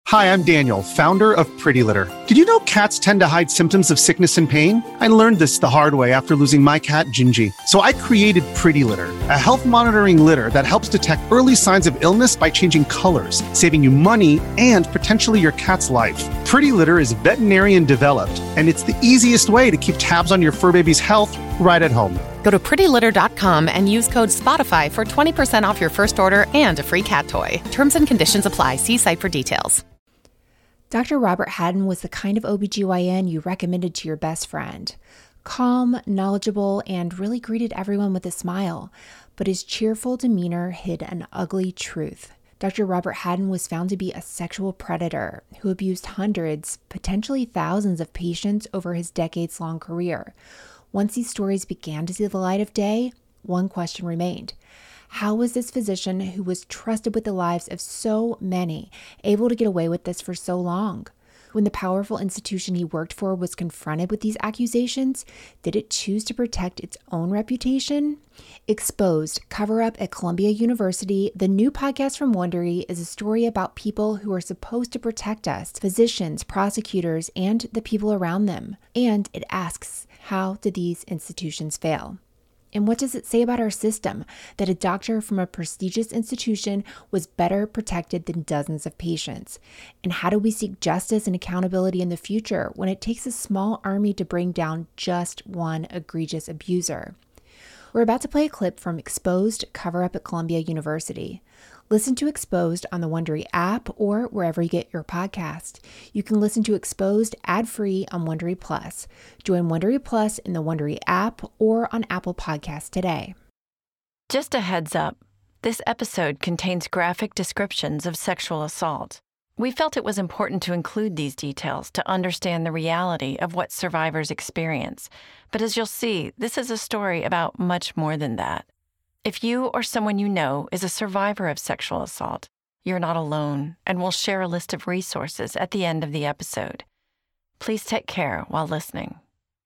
Hi, I'm Daniel, founder of Pretty Litter. Did you know cats tend to hide symptoms of sickness and pain? I learned this the hard way after losing my cat, Gingy. So I created Pretty Litter, a health monitoring litter that helps detect early signs of illness by changing colors, saving you money and potentially your cat's life. Pretty Litter is veterinarian developed, and it's the easiest way to keep tabs on your fur baby's health right at home. Go to prettylitter.com and use code SPOTIFY for 20% off your first order and a free cat toy. Terms and conditions apply. See site for details. Dr. Robert Haddon was the kind of OBGYN you recommended to your best friend. Calm, knowledgeable, and really greeted everyone with a smile. But his cheerful demeanor hid an ugly truth. Dr. Robert Haddon was found to be a sexual predator who abused hundreds, potentially thousands of patients over his decades-long career. Once these stories began to see the light of day, one question remained. How was this physician, who was trusted with the lives of so many, able to get away with this for so long? When the powerful institution he worked for was confronted with these accusations, did it choose to protect its own reputation? Exposed, Cover Up at Columbia University, the new podcast from Wondery, is a story about people who are supposed to protect us, physicians, prosecutors, and the people around them. And it asks, how did these institutions fail? And what does it say about our system that a doctor from a prestigious institution was better protected than dozens of patients? And how do we seek justice and accountability in the future when it takes a small army to bring down just one egregious abuser? We're about to play a clip from Exposed, Cover Up at Columbia University. Listen to Exposed on the Wondery app or wherever you get your podcast. You can listen to Exposed ad-free on Wondery Plus. Join Wondery Plus in the Wondery app or on Apple Podcasts today. Just a heads up, this episode contains graphic descriptions of sexual assault. We felt it was important to include these details to understand the reality of what survivors experience. But as you'll see, this is a story about much more than that. If you or someone you know is a survivor of sexual assault, you're not alone, and we'll share a list of resources at the end of the episode. Please take care while listening.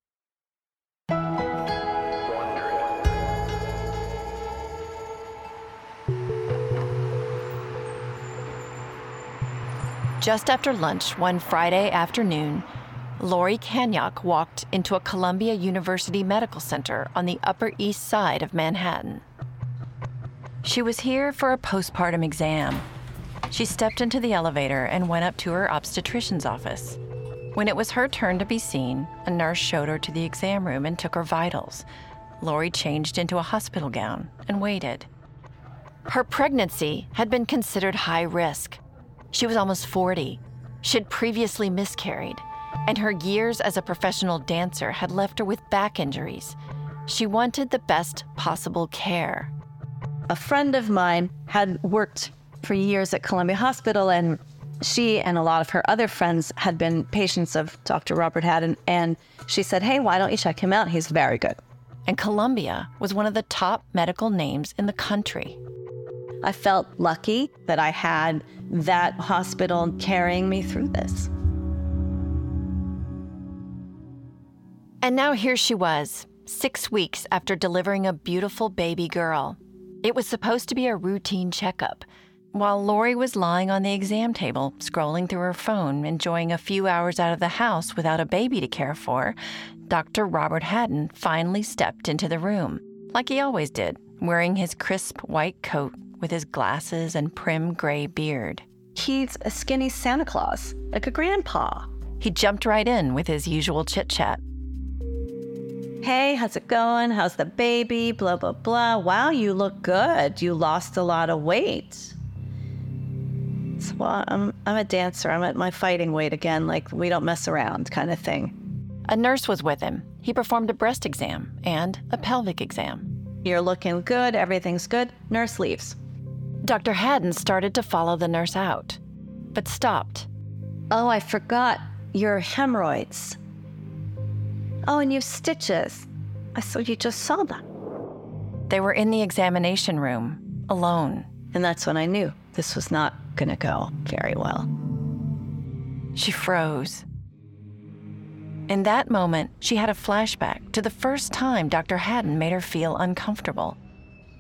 Just after lunch one Friday afternoon, Lori Kanyok walked into a Columbia University Medical Center on the Upper East Side of Manhattan. She was here for a postpartum exam. She stepped into the elevator and went up to her obstetrician's office. When it was her turn to be seen, a nurse showed her to the exam room and took her vitals. Lori changed into a hospital gown and waited. Her pregnancy had been considered high risk. She was almost 40. She'd previously miscarried, and her years as a professional dancer had left her with back injuries. She wanted the best possible care. A friend of mine had worked for years at Columbia Hospital, and she and a lot of her other friends had been patients of Dr. Robert Haddon, and she said, hey, why don't you check him out? He's very good. And Columbia was one of the top medical names in the country. I felt lucky that I had that hospital carrying me through this. And now here she was, 6 weeks after delivering a beautiful baby girl. It was supposed to be a routine checkup. While Lori was lying on the exam table, scrolling through her phone, enjoying a few hours out of the house without a baby to care for, Dr. Robert Haddon finally stepped into the room, like he always did, wearing his crisp white coat with his glasses and prim gray beard. He's a skinny Santa Claus, like a grandpa. He jumped right in with his usual chit-chat. Hey, how's it going? How's the baby? Blah, blah, blah. Wow, you look good. You lost a lot of weight. Well, I'm a dancer. I'm at my fighting weight again, like we don't mess around kind of thing. A nurse was with him. He performed a breast exam and a pelvic exam. You're looking good. Everything's good. Nurse leaves. Dr. Haddon started to follow the nurse out, but stopped. Oh, I forgot. Your hemorrhoids. Oh, and you have stitches. I thought you just saw them. They were in the examination room, alone. And that's when I knew this was not going to go very well. She froze. In that moment, she had a flashback to the first time Dr. Haddon made her feel uncomfortable.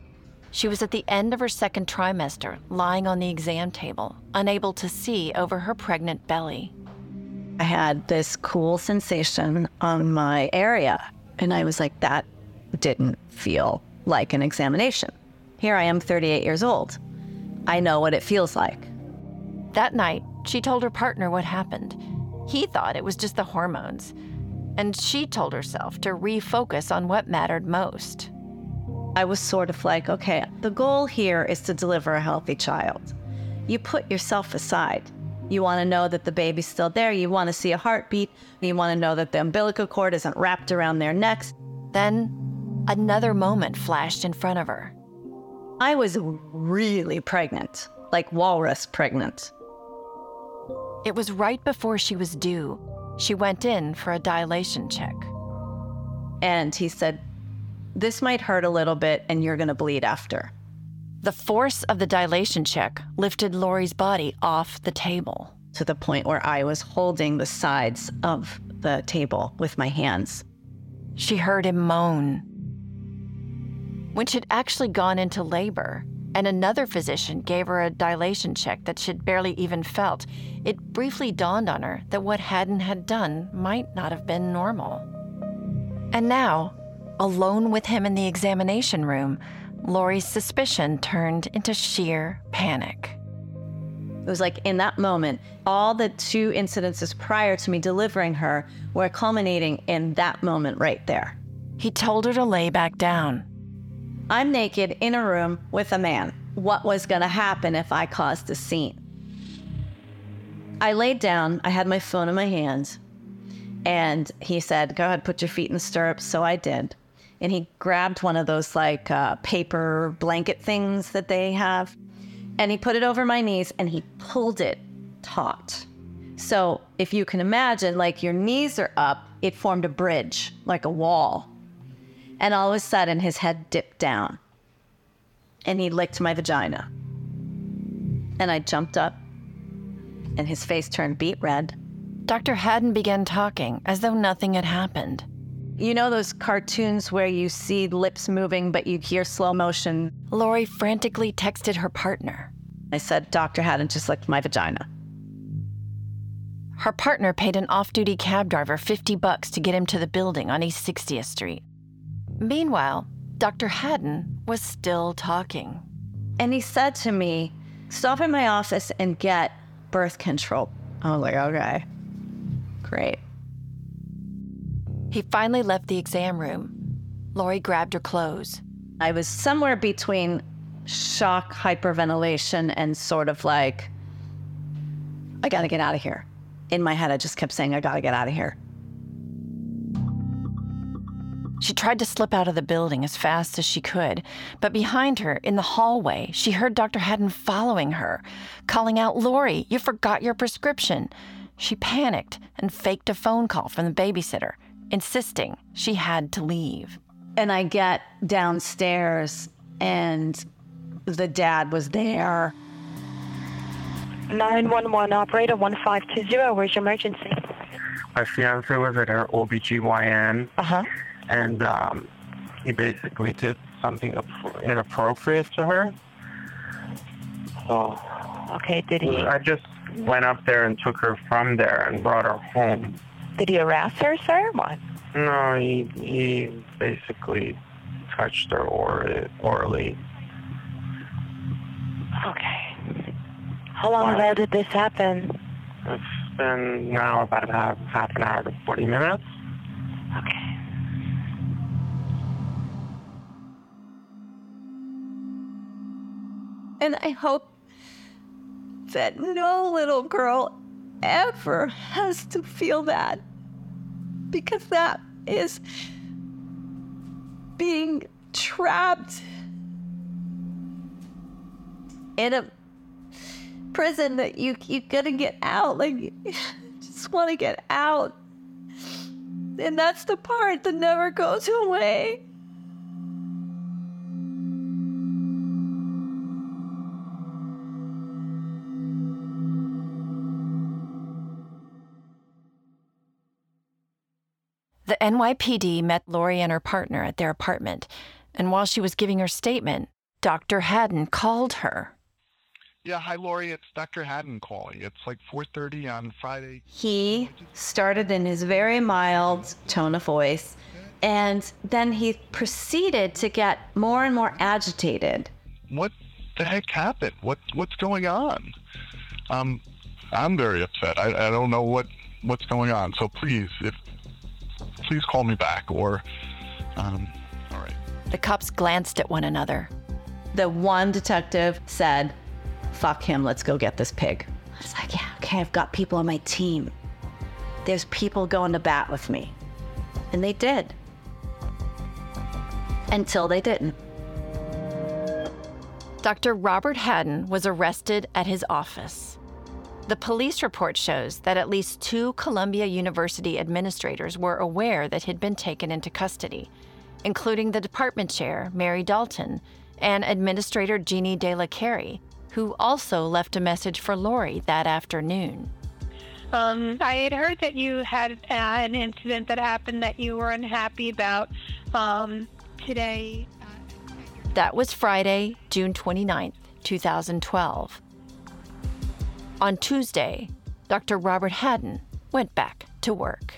She was at the end of her second trimester, lying on the exam table, unable to see over her pregnant belly. I had this cool sensation on my area, and I was like, that didn't feel like an examination. Here I am, 38 years old. I know what it feels like. That night, she told her partner what happened. He thought it was just the hormones, and she told herself to refocus on what mattered most. I was sort of like, okay, the goal here is to deliver a healthy child. You put yourself aside. You want to know that the baby's still there. You want to see a heartbeat. You want to know that the umbilical cord isn't wrapped around their necks. Then another moment flashed in front of her. I was really pregnant, like walrus pregnant. It was right before she was due. She went in for a dilation check. And he said, this might hurt a little bit and you're going to bleed after. The force of the dilation check lifted Lori's body off the table. To the point where I was holding the sides of the table with my hands. She heard him moan. When she'd actually gone into labor, and another physician gave her a dilation check that she'd barely even felt, it briefly dawned on her that what Hadden had done might not have been normal. And now, alone with him in the examination room, Lori's suspicion turned into sheer panic. It was like in that moment, all the 2 incidences prior to me delivering her were culminating in that moment right there. He told her to lay back down. I'm naked in a room with a man. What was going to happen if I caused a scene? I laid down. I had my phone in my hand. And he said, go ahead, put your feet in the stirrups. So I did. And he grabbed one of those paper blanket things that they have. And he put it over my knees and he pulled it taut. So if you can imagine, like your knees are up, it formed a bridge, like a wall. And all of a sudden his head dipped down and he licked my vagina. And I jumped up and his face turned beet red. Dr. Hadden began talking as though nothing had happened. You know those cartoons where you see lips moving, but you hear slow motion? Lori frantically texted her partner. I said, Dr. Hadden just licked my vagina. Her partner paid an off-duty cab driver $50 to get him to the building on East 60th Street. Meanwhile, Dr. Hadden was still talking. And he said to me, stop in my office and get birth control. I was like, okay, great. He finally left the exam room. Lori grabbed her clothes. I was somewhere between shock, hyperventilation, and sort of like, I gotta get out of here. In my head, I just kept saying, I gotta get out of here. She tried to slip out of the building as fast as she could, but behind her, in the hallway, she heard Dr. Hadden following her, calling out, Lori, you forgot your prescription. She panicked and faked a phone call from the babysitter, insisting she had to leave. And I get downstairs and the dad was there. 911 operator 1520, where's your emergency? My fiance was at her OBGYN. Uh-huh. And he basically did something inappropriate to her. So Okay, did he? I just went up there and took her from there and brought her home. Did he harass her, sir? What? No, he basically touched her orally. Okay. How long ago did this happen? It's been now about half an hour to 40 minutes. Okay. And I hope that no little girl ever has to feel that. Because that is being trapped in a prison that you gotta get out. Like, you just want to get out. And that's the part that never goes away. The NYPD met Lori and her partner at their apartment, and while she was giving her statement, Dr. Haddon called her. Yeah, hi, Lori. It's Dr. Haddon calling. It's like 4:30 on Friday. He started in his very mild tone of voice, and then he proceeded to get more and more agitated. What the heck happened? What's going on? I'm very upset. I don't know what's going on. So please call me back or, all right. The cops glanced at one another. The one detective said, "Fuck him, let's go get this pig." I was like, yeah, okay, I've got people on my team. There's people going to bat with me. And they did. Until they didn't. Dr. Robert Haddon was arrested at his office. The police report shows that at least 2 Columbia University administrators were aware that he'd been taken into custody, including the department chair, Mary Dalton, and Administrator Jeannie De La Carey, who also left a message for Lori that afternoon. I had heard that you had an incident that happened that you were unhappy about today. That was Friday, June 29th, 2012. On Tuesday, Dr. Robert Haddon went back to work.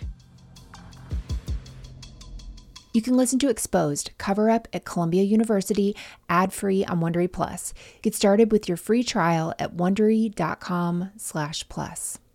You can listen to Exposed, Cover Up at Columbia University, ad-free on Wondery Plus. Get started with your free trial at Wondery.com/plus.